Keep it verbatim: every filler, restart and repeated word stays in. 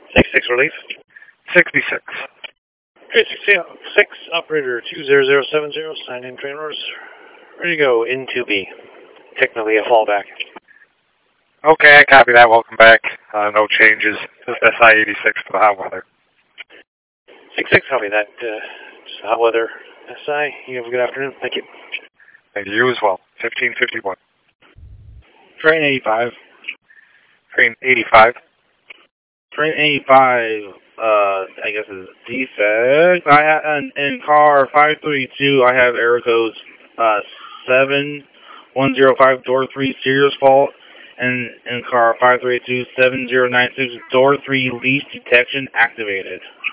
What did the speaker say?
six six relief. sixty-six. Okay, six six, operator two zero zero seven zero, sign in train orders. Ready to go, in two B. Technically a fallback. Okay, I copy that. Welcome back. Uh, no changes. Just S I eighty-six for the hot weather. six six, copy that. Uh, just hot weather. S I, you have a good afternoon. Thank you. Thank you as well. fifteen fifty-one. Train eighty-five. Train eighty-five. Train eighty-five, uh, I guess is defect. I have, in, in car five three two, I have error codes, uh, seven one zero five door three serious fault, and in car five three two seven zero nine six door three leaf detection activated.